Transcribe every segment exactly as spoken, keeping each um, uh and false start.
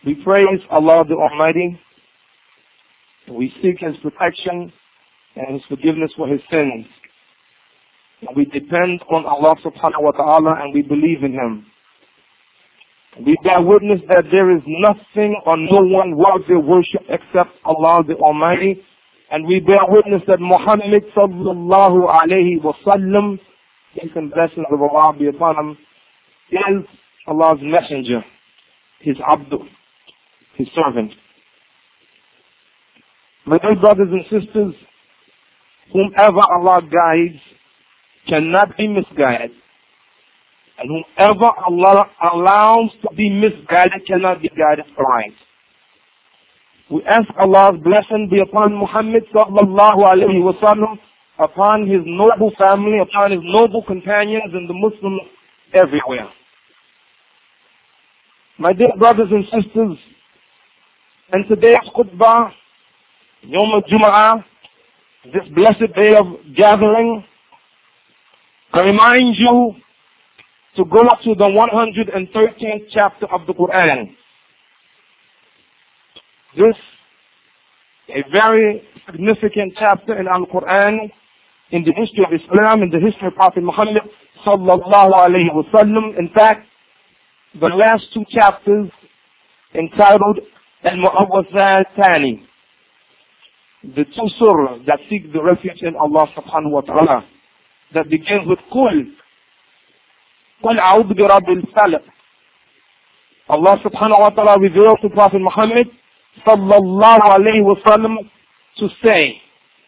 We praise Allah the Almighty. We seek His protection and His forgiveness for His sins. We depend on Allah subhanahu wa ta'ala and we believe in Him. We bear witness that there is nothing or no one worthy of worship except Allah the Almighty. And we bear witness that Muhammad sallallahu alayhi wa sallam, peace and blessings of Allah be upon him, is Allah's messenger, His abdu, His servant. My dear brothers and sisters, whomever Allah guides cannot be misguided. And whomever Allah allows to be misguided cannot be guided right. We ask Allah's blessing be upon Muhammad sallallahu alayhi wa sallam, upon his noble family, upon his noble companions and the Muslims everywhere. My dear brothers and sisters, in today's khutbah, Yom al-Jum'ah, this blessed day of gathering, I remind you to go to the one hundred thirteenth chapter of the Quran. This a very significant chapter in Al-Quran, in the history of Islam, in the history of Prophet Muhammad sallallahu alayhi wa sallam. In fact, the last two chapters entitled Al-Mu'awwazatani, the two surahs that seek the refuge in Allah subhanahu wa ta'ala, that begins with Qul, Qul a'udhu bi rabbil falaq. Allah subhanahu wa ta'ala revealed to Prophet Muhammad sallallahu alayhi wa sallam to say,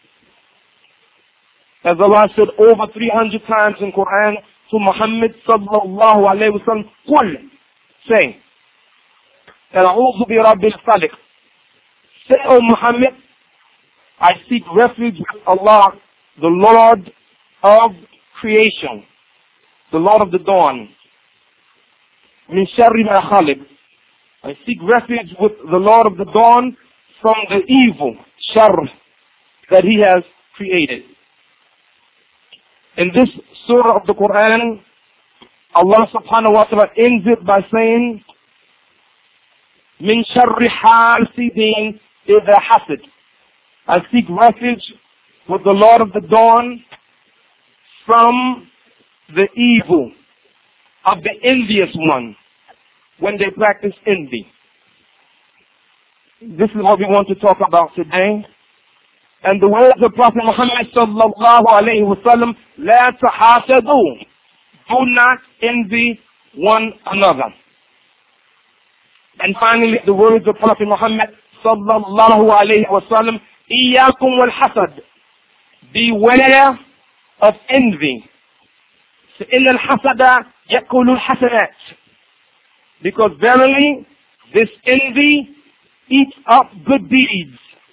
as Allah said over three hundred times in Quran to Muhammad sallallahu alayhi wa sallam, Qul, say, a'udhu bi rabbil falaq. Say, O Muhammad, I seek refuge with Allah, the Lord of creation, the Lord of the dawn. Min sharri ma khalaq. I seek refuge with the Lord of the dawn from the evil, shar, that He has created. In this surah of the Quran, Allah subhanahu wa ta'ala ends it by saying, Min sharri hasidin idha hasad. I seek refuge with the Lord of the dawn from the evil of the envious one when they practice envy. This is what we want to talk about today. And the words of Prophet Muhammad sallallahu alayhi wa sallam, La tahasadu, do not envy one another. And finally, the words of Prophet Muhammad sallallahu alayhi wa sallam, Iyakum wal hasad, beware of envy. فإن الحسد يأكل الحسنات, because verily this envy eats up good deeds.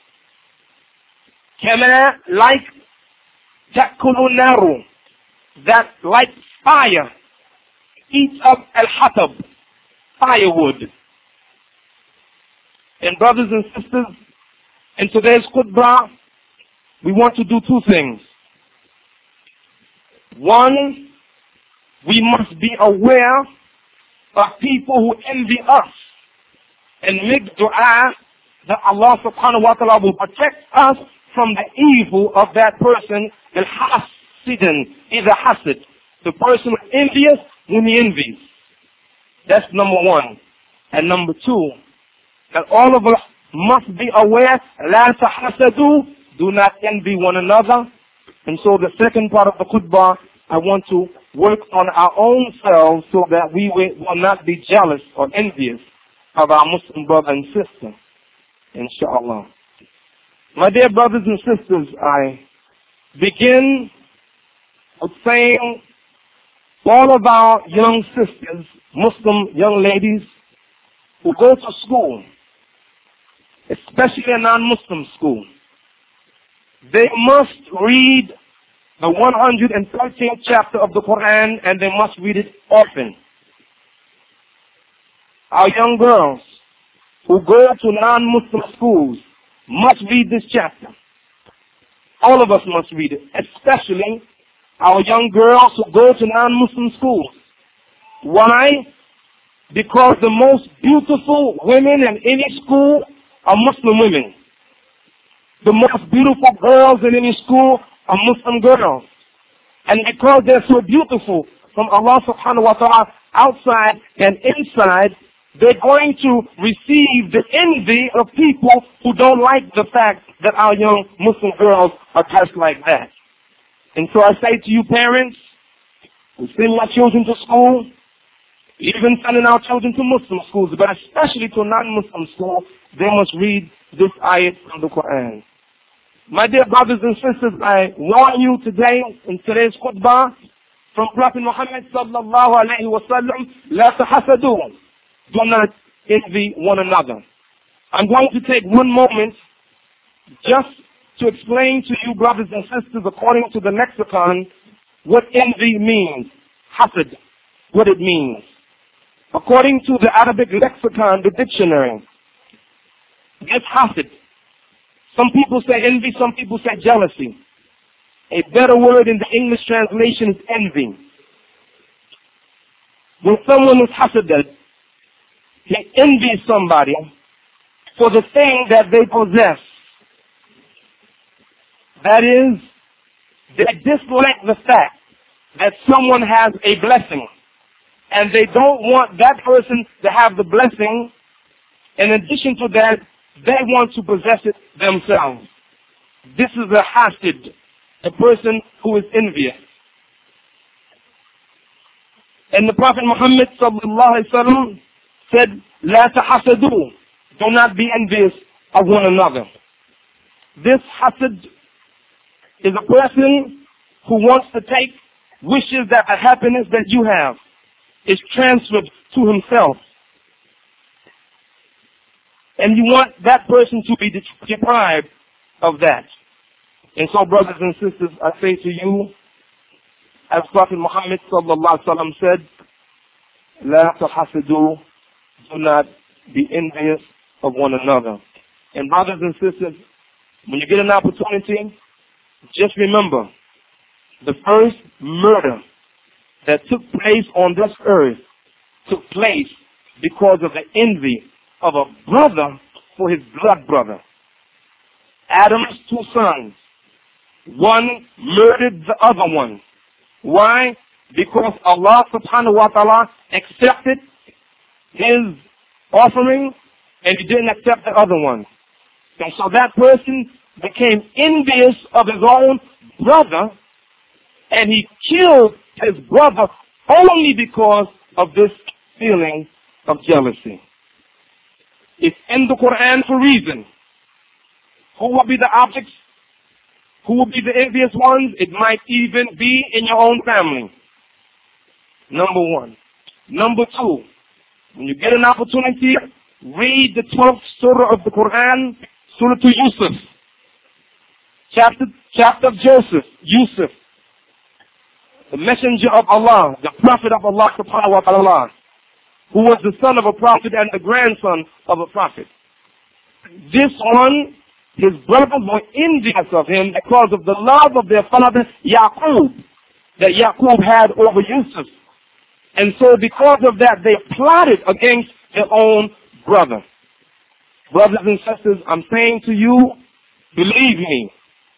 كما like تأكل النار, that like fire eats up al-hatab, firewood. And brothers and sisters, in today's khutbah, we want to do two things. One, we must be aware of people who envy us and make dua that Allah subhanahu wa ta'ala will protect us from the evil of that person, al-hasidin, either hasid, the person who envious when he envies. That's number one. And number two, that all of us must be aware, la tahasadu, do not envy one another. And so the second part of the khutbah, I want to work on our own selves so that we will not be jealous or envious of our Muslim brother and sister, inshallah. My dear brothers and sisters, I begin with saying all of our young sisters, Muslim young ladies who go to school, especially a non-Muslim school, they must read the one hundred thirteenth chapter of the Quran, and they must read it often. Our young girls who go to non-Muslim schools must read this chapter. All of us must read it, especially our young girls who go to non-Muslim schools. Why? because the most beautiful women in any school are Muslim women. The most beautiful girls in any school are Muslim girls. And because they're so beautiful from Allah subhanahu wa ta'ala outside and inside, they're going to receive the envy of people who don't like the fact that our young Muslim girls are dressed like that. And so I say to you parents, we send our children to school, even sending our children to Muslim schools, but especially to non-Muslim schools, they must read this ayat from the Quran. My dear brothers and sisters, I warn you today in today's khutbah from Prophet Muhammad sallallahu alayhi wa sallam, لا تحسدوا, do not envy one another. I'm going to take one moment just to explain to you, brothers and sisters, according to the lexicon, what envy means. Hasad, what it means. According to the Arabic lexicon, the dictionary, it's hasad. Some people say envy, some people say jealousy. A better word in the English translation is envy. When someone is hasaded, he envies somebody for the thing that they possess. That is, they dislike the fact that someone has a blessing, and they don't want that person to have the blessing. In addition to that, they want to possess it themselves. This is a hasid, a person who is envious. And the Prophet Muhammad sallallahu alaihi wasallam said, "La tahasadu, do not be envious of one another." This hasad is a person who wants to take wishes that the happiness that you have is transferred to himself. And you want that person to be deprived of that. And so, brothers and sisters, I say to you, as Prophet Muhammad sallallahu alaihi wasallam said, "La tahasadu, do not be envious of one another." And brothers and sisters, when you get an opportunity, just remember, the first murder that took place on this earth took place because of the envy of a brother for his blood brother. Adam's two sons, one murdered the other one. Why? Because Allah subhanahu wa ta'ala accepted his offering and he didn't accept the other one. And so that person became envious of his own brother, and he killed his brother only because of this feeling of jealousy. It's in the Quran for a reason. Who will be the objects? Who will be the envious ones? It might even be in your own family. Number one. Number two, when you get an opportunity, read the twelfth surah of the Quran, Surah to Yusuf. Chapter, chapter of Joseph, Yusuf, the messenger of Allah, the prophet of Allah subhanahu wa ta'ala, who was the son of a prophet and the grandson of a prophet. This one, his brothers were envious of him because of the love of their father Yaqub, that Yaqub had over Yusuf. And so because of that, they plotted against their own brother. Brothers and sisters, I'm saying to you, believe me,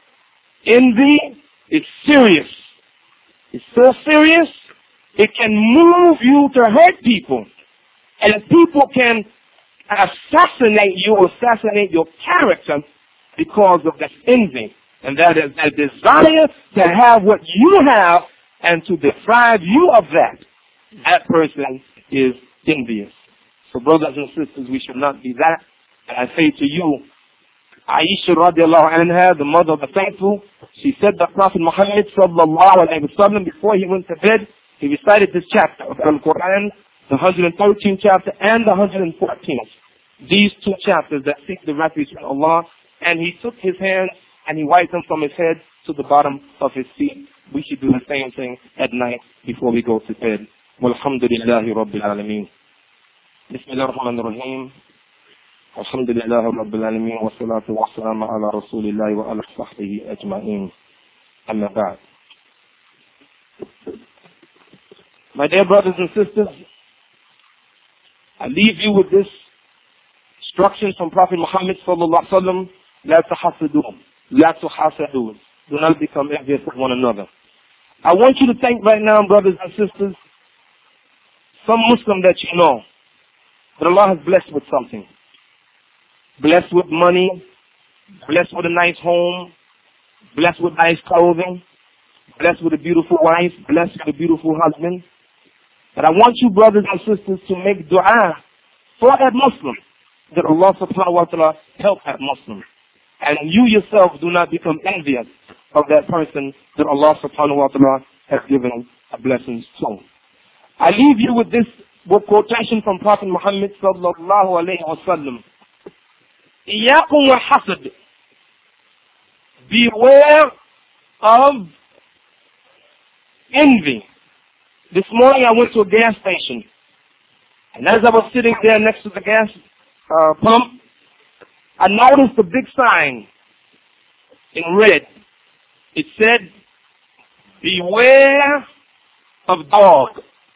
envy is serious. It's so serious, it can move you to hurt people. And people can assassinate you, assassinate your character because of that envy. And that is a desire to have what you have and to deprive you of that. That person is envious. So brothers and sisters, we should not be that. And I say to you, Aisha radiallahu anha, the mother of the faithful, she said that Prophet Muhammad sallallahu alayhi wa sallam, before he went to bed, he recited this chapter of Al-Quran, the one hundred thirteenth chapter and the one hundred fourteenth. These two chapters that seek the refuge from Allah, and he took his hands and he wiped them from his head to the bottom of his feet. We should do the same thing at night before we go to bed. Walhamdulillahi Rabbil Alameen. Bismillah ar-Rahman ar-Rahim. Alhamdulillahi Rabbil Alameen. Wa salatu wa salam ala Rasulillahi wa ala sahbihi ajma'in. Amma ba'd. My dear brothers and sisters, I leave you with this instruction from Prophet Muhammad sallallahu alaihi wasallam: La tahasadu, la tuhasadu. Do not become envious of one another. I want you to think right now, brothers and sisters, some Muslim that you know, that Allah has blessed with something. Blessed with money, blessed with a nice home, blessed with nice clothing, blessed with a beautiful wife, blessed with a beautiful husband. But I want you, brothers and sisters, to make dua for that Muslim, that Allah subhanahu wa ta'ala help that Muslim. And you yourself do not become envious of that person that Allah subhanahu wa ta'ala has given a blessing to. I leave you with this with quotation from Prophet Muhammad sallallahu alayhi wa sallam. Iyakum wa hasad. Beware of envy. This morning I went to a gas station, and as I was sitting there next to the gas uh, pump, I noticed a big sign in red. It said, beware of dog.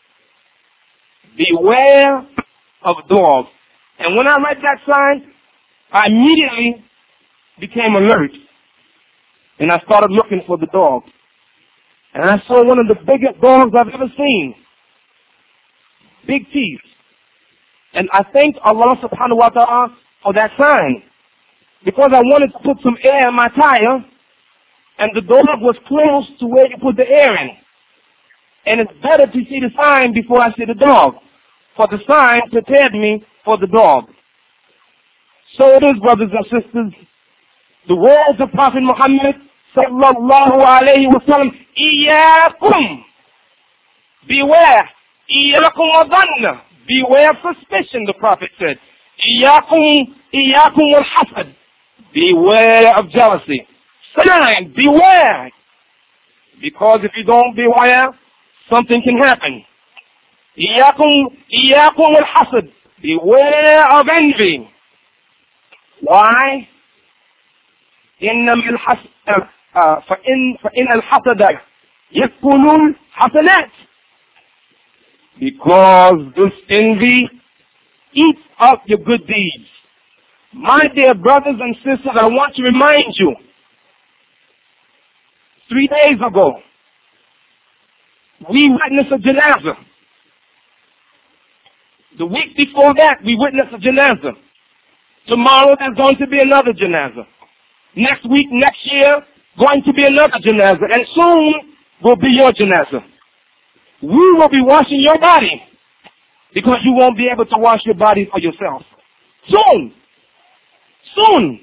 Beware of dog. And when I read that sign, I immediately became alert. And I started looking for the dog. And I saw one of the biggest dogs I've ever seen. Big teeth. And I thanked Allah subhanahu wa ta'ala for that sign. Because I wanted to put some air in my tire, and the dog was close to where you put the air in. And it's better to see the sign before I see the dog. For the sign prepared me for the dog. So it is, brothers and sisters. The words of Prophet Muhammad sallallahu alayhi wa sallam, Iyakum. Beware. Iyakum wa dhanna. Beware of suspicion, the Prophet said. Iyakum, Iyakum wal hasad. Beware of jealousy. Sign, beware. Because if you don't beware, something can happen. Iyakum, Iyakum wal hasad. Beware of envy. Why? إنما الحسد فإن فإن الحسد يأكل الحسنات. Because this envy eats up your good deeds. My dear brothers and sisters, I want to remind you, three days ago, we witnessed a janazah. The week before that, we witnessed a janazah. Tomorrow, there's going to be another janazah. Next week, next year, going to be another janazah. And soon will be your janazah. We will be washing your body because you won't be able to wash your body for yourself. Soon. Soon.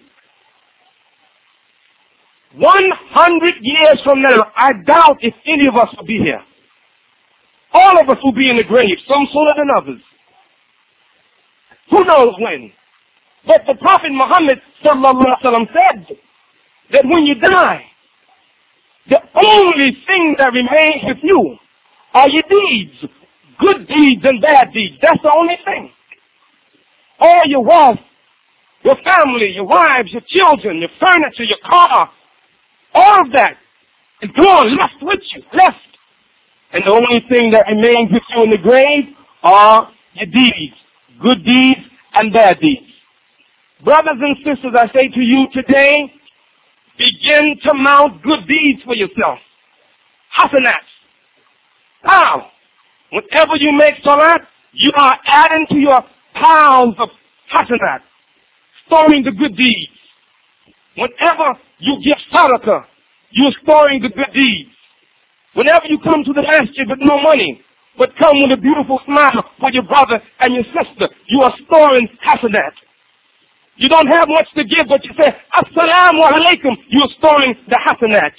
One hundred years from now, I doubt if any of us will be here. All of us will be in the grave, some sooner than others. Who knows when? But the Prophet Muhammad sallallahu alaihi wasallam said that when you die, the only thing that remains with you are your deeds, good deeds and bad deeds. That's the only thing. All your wealth, your family, your wives, your children, your furniture, your car, all of that is gone, left with you, left. And the only thing that remains with you in the grave are your deeds, good deeds and bad deeds. Brothers and sisters, I say to you today, begin to mount good deeds for yourself. Hasanats. Now, whenever you make salat, you are adding to your piles of hasanat, storing the good deeds. Whenever you give sadaqah, you're storing the good deeds. Whenever you come to the masjid with no money, but come with a beautiful smile for your brother and your sister, you are storing hasanat. You don't have much to give, but you say, Assalamu alaikum, you are storing the hasanat.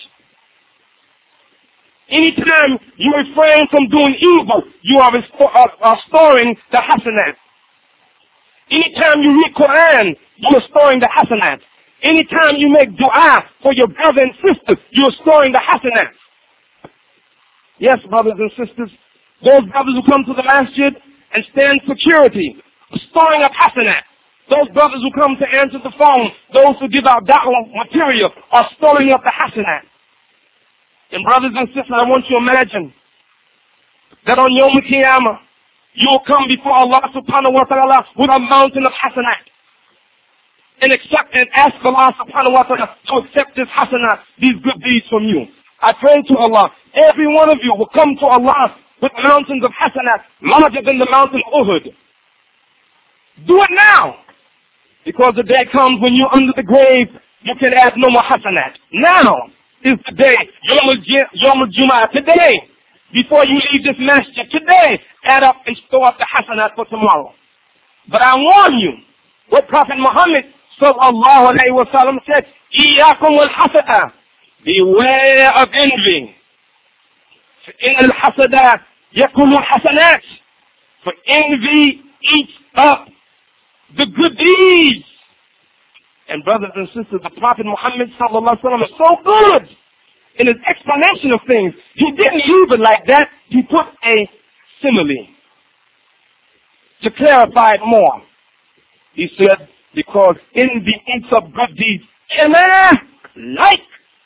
Anytime you refrain from doing evil, you are, are, are storing the hasanat. Anytime you read Quran, you are storing the hasanat. Anytime you make dua for your brother and sister, you are storing the hasanat. Yes, brothers and sisters, those brothers who come to the masjid and stand security, storing up hasanat. Those brothers who come to answer the phone, those who give out da'wah material, are storing up the hasanat. And brothers and sisters, I want you to imagine that on Yom Kippur, you'll come before Allah subhanahu wa ta'ala with a mountain of hasanat. And accept and ask Allah subhanahu wa ta'ala to accept this hasanat, these good deeds from you. I pray to Allah, every one of you will come to Allah with mountains of hasanat larger than the mountain Uhud. Do it now. Because the day comes when you're under the grave, you can add no more hasanat. Now is the day, Yawm al-Jum'ah, today, before you leave this masjid, today, add up and store up the hasanat for tomorrow. But I warn you, what Prophet Muhammad sallallahu alayhi wa sallam said, Iyakum wal-hasada, beware of envy. فإن الحسد يكون الحسنات. For envy eats up the good deeds. And brothers and sisters, the Prophet Muhammad sallallahu alaihi wasallam is so good in his explanation of things. He didn't leave it like that. He put a simile to clarify it more. He said, because envy eats up good deeds. Like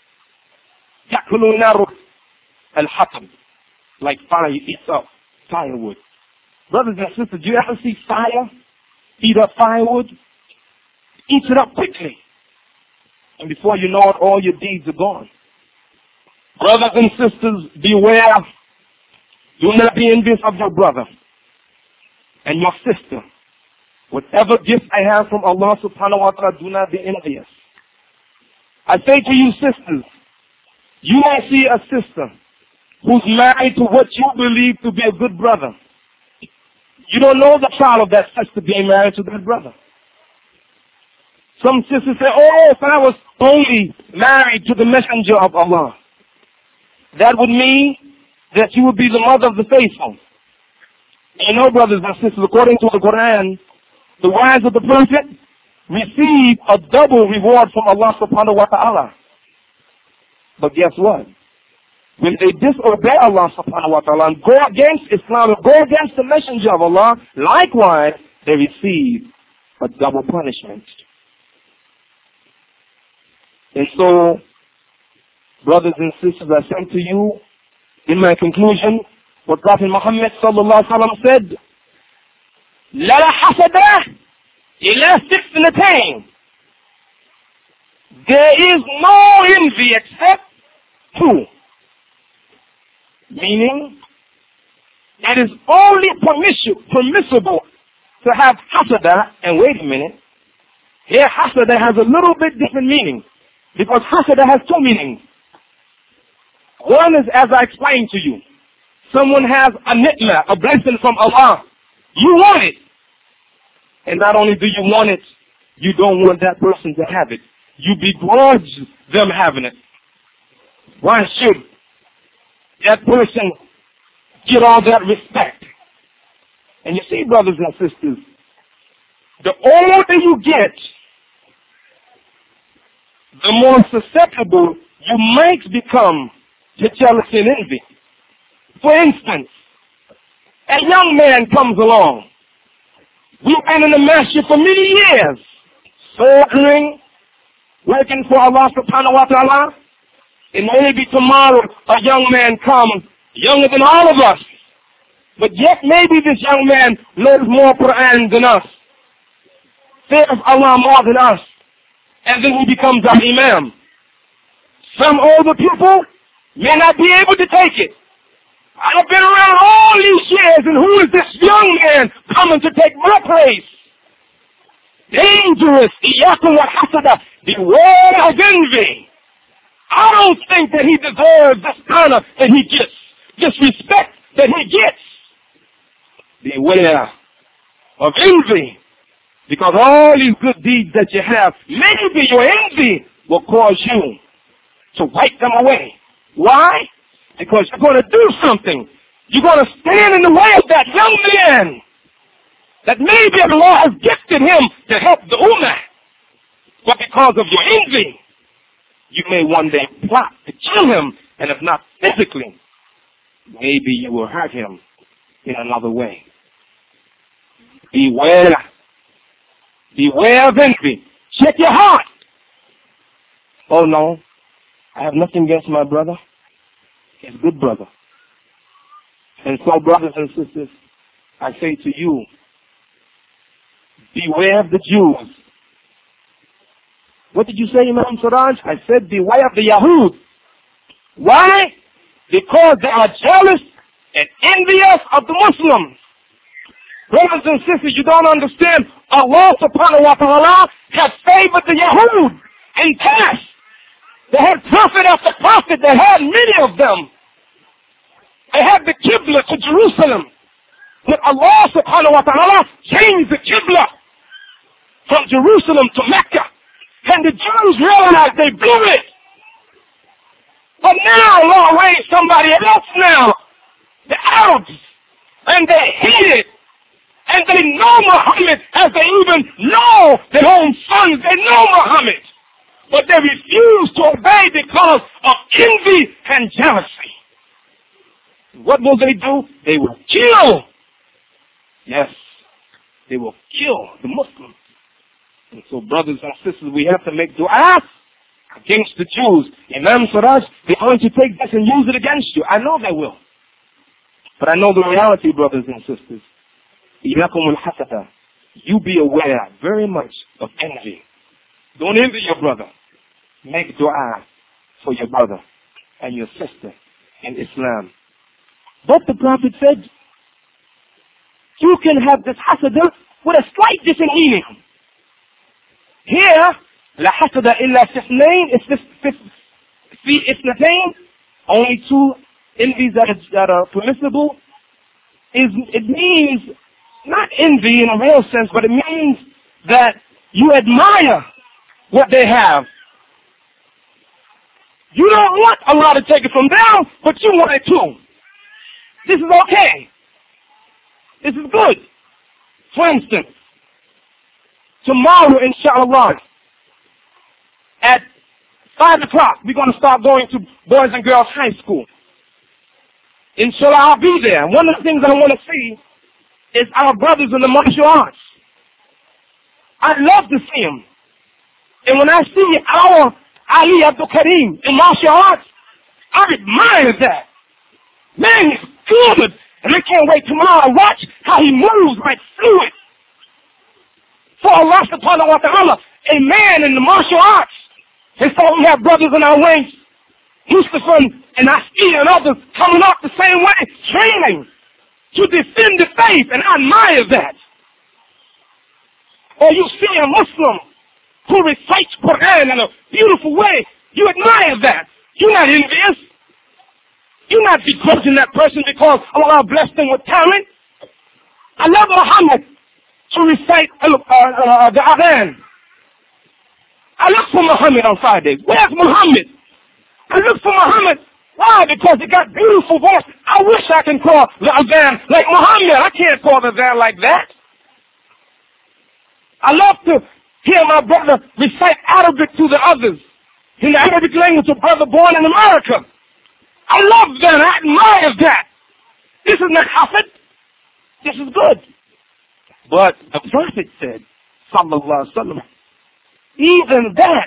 yakulu al-hatab, like fire eats up firewood. Brothers and sisters, do you ever see fire eat up firewood? Eats it up quickly. And before you know it, all your deeds are gone. Brothers and sisters, beware. Do not be envious of your brother and your sister. Whatever gift I have from Allah subhanahu wa ta'ala, do not be envious. I say to you sisters, you may see a sister who's married to what you believe to be a good brother. You don't know the child of that sister being married to that brother. Some sisters say, oh, if I was only married to the messenger of Allah, that would mean that you would be the mother of the faithful. You know, brothers and sisters, according to the Quran, the wives of the Prophet receive a double reward from Allah subhanahu wa ta'ala. But guess what? When they disobey Allah subhanahu wa ta'ala and go against Islam and go against the messenger of Allah, likewise, they receive a double punishment. And so, brothers and sisters, I say to you, in my conclusion, what Prophet Muhammad sallallahu alaihi wasallam said, لا حسد إلا ستنتين. There is no envy except two. Meaning, it is only permissible to have hasada, and wait a minute, here hasada has a little bit different meaning, because hasada has two meanings. One is, as I explained to you, someone has a ni'mah, a blessing from Allah. You want it. And not only do you want it, you don't want that person to have it. You begrudge them having it. Why should that person get all that respect? And you see, brothers and sisters, the older you get, the more susceptible you might become to jealousy and envy. For instance, a young man comes along. We've been in the masjid for many years, soldiering, working for Allah subhanahu wa ta'ala, and maybe tomorrow a young man comes, younger than all of us, but yet maybe this young man knows more Quran than us, fears Allah more than us, and then he becomes our imam. Some older people may not be able to take it. I've been around all these years, and who is this young man coming to take my place? Dangerous. Iyakum wa hasada. Beware of envy. I don't think that he deserves this honor that he gets, this respect that he gets. Beware of envy. Because all these good deeds that you have, maybe your envy will cause you to wipe them away. Why? Because you're going to do something. You're going to stand in the way of that young man that maybe Allah has gifted him to help the ummah. But because of your envy, you may one day plot to kill him, and if not physically, maybe you will hurt him in another way. Beware. Beware of envy. Check your heart. Oh no, I have nothing against my brother. He's a good brother. And so, brothers and sisters, I say to you, beware of the Jews. What did you say, Imam Siraj? I said, beware of the Yahud. Why? Because they are jealous and envious of the Muslims. Brothers and sisters, you don't understand. Allah subhanahu wa ta'ala has favored the Yahud in past. They had prophet after prophet. They had many of them. They had the Qibla to Jerusalem. But Allah subhanahu wa ta'ala changed the Qibla from Jerusalem to Mecca. And the Jews realized they blew it. But now Allah raised somebody else now. The Arabs. And they hate it. And they know Muhammad as they even know their own sons. They know Muhammad. But they refuse to obey because of envy and jealousy. What will they do? They will kill. Yes. They will kill the Muslims. And so, brothers and sisters, we have to make dua against the Jews. Imam Siraj, they're going to take this and use it against you. I know they will. But I know the reality, brothers and sisters. إِيَاكُمُ الْحَسَدَ. You be aware very much of envy. Don't envy your brother. Make dua for your brother and your sister in Islam. But the Prophet said, you can have this hasada with a slight different meaning. Here, لا حسد إلا في اثنين, في اثنتين, only two envies that are, that are permissible. Is it means not envy in a real sense, but it means that you admire what they have. You don't want Allah to take it from them, but you want it too. This is okay. This is good. For instance, tomorrow, inshallah, at five o'clock, we're going to start going to Boys and Girls High School. Inshallah, I'll be there. One of the things I want to see is our brothers in the martial arts. I love to see them. And when I see our Ali Abdul Karim in martial arts, I admire that. Man, he's good. And I can't wait tomorrow to watch how he moves like fluid. For Allah subhanahu wa ta'ala, a man in the martial arts. And so we have brothers in our ranks, Mustafa and Askia and others coming up the same way, training to defend the faith, and I admire that. Or you see a Muslim who recites Quran in a beautiful way, you admire that. You're not envious. You're not begrudging that person because Allah blessed them with talent. I love Muhammad to recite uh, uh, the Adhan. I look for Muhammad on Fridays. Where's Muhammad? I look for Muhammad. Why? Because he got beautiful voice. I wish I can call the Adhan like Muhammad. I can't call the Adhan like that. I love to hear my brother recite Arabic to the others in the Arabic language, a brother born in America. I love that. I admire that. This is not hafid. This is good. But the Prophet said, sallallahu alaihi wasallam, even that,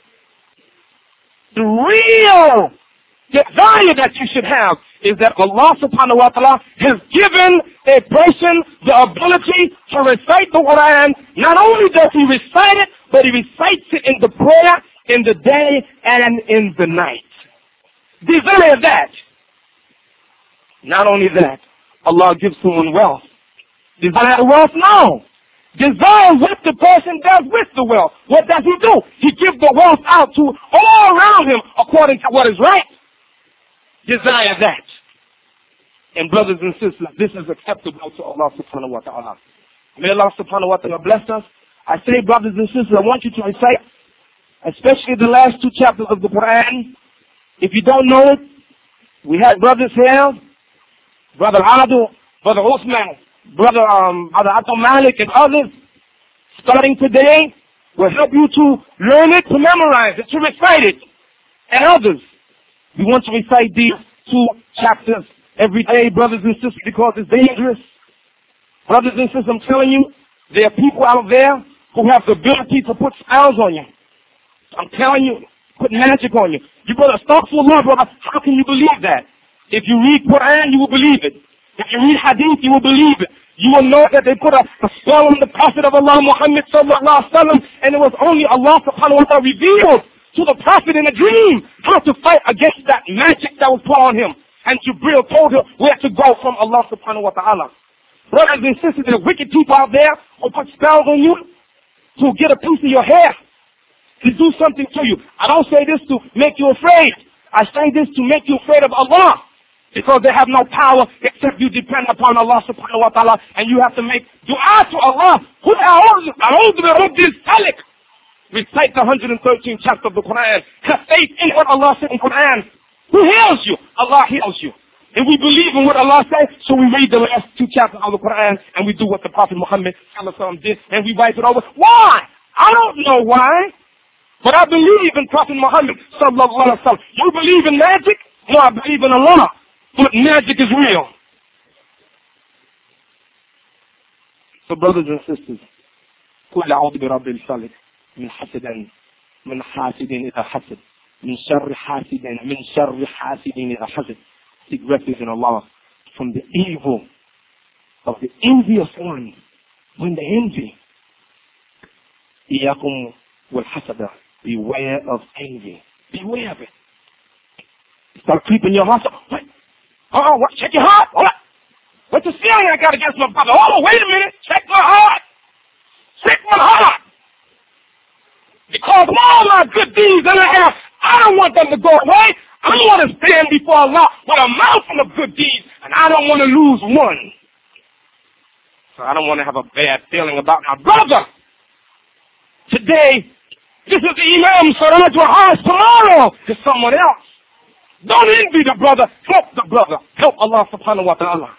the real desire that you should have is that Allah subhanahu wa ta'ala has given a person the ability to recite the Quran. Not only does he recite it, but he recites it in the prayer, in the day, and in the night. Desire that. Not only that, Allah gives someone wealth. Desire wealth? No. Desire what the person does with the wealth. What does he do? He gives the wealth out to all around him according to what is right. Desire that. And brothers and sisters, this is acceptable to Allah subhanahu wa ta'ala. May Allah subhanahu wa ta'ala bless us. I say, brothers and sisters, I want you to recite, especially the last two chapters of the Quran. If you don't know it, we have brothers here, Brother Adu, Brother Usman, Brother um, Brother Atom Malik and others, starting today, will help you to learn it, to memorize it, to recite it, and others. We want to recite these two chapters every day, brothers and sisters, because it's dangerous. Brothers and sisters, I'm telling you, there are people out there who have the ability to put spells on you. I'm telling you, put magic on you. You brother, start for Allah, brother. How can you believe that? If you read Quran, you will believe it. If you read Hadith, you will believe it. You will know that they put a, a spell on the Prophet of Allah, Muhammad sallallahu alaihi wasallam, and it was only Allah subhanahu wa ta'ala revealed to the Prophet in a dream how to fight against that magic that was put on him. And Jibreel told him where to go from Allah subhanahu wa ta'ala. Brothers and sisters, there are wicked people out there who put spells on you to get a piece of your hair, to do something to you. I don't say this to make you afraid. I say this to make you afraid of Allah. Because they have no power except you depend upon Allah subhanahu wa ta'ala, and you have to make dua to Allah. Recite the one hundred thirteenth chapter of the Quran. Have faith in what Allah said in Quran. Who heals you? Allah heals you. And we believe in what Allah says, so we read the last two chapters of the Quran, and we do what the Prophet Muhammad sallallahu alaihi wasallam did, and we wipe it over. Why? I don't know why. But I believe in Prophet Muhammad sallallahu alaihi wasallam. You believe in magic? No, I believe in Allah. But magic is real. So brothers and sisters, قل أعوذ برب الفلق من حسد من حاسد إذا حسد من شر حاسد من شر حاسد إذا حسد. Seek refuge in Allah from the evil of the envious one when they envy. إياكم والحسد. Beware of envy. Beware of it. Start creeping your heart. What? Oh, what? Check your heart. What? What's the feeling I got against my brother? Oh, wait a minute. Check my heart. Check my heart. Because of all my good deeds that I have, I don't want them to go away. I want to stand before Allah with a mountain of good deeds, and I don't want to lose one. So I don't want to have a bad feeling about my brother. Today, this is the Imam Saraj Wahaz. Tomorrow is someone else. Don't envy the brother. Help the brother. Help Allah subhanahu wa ta'ala.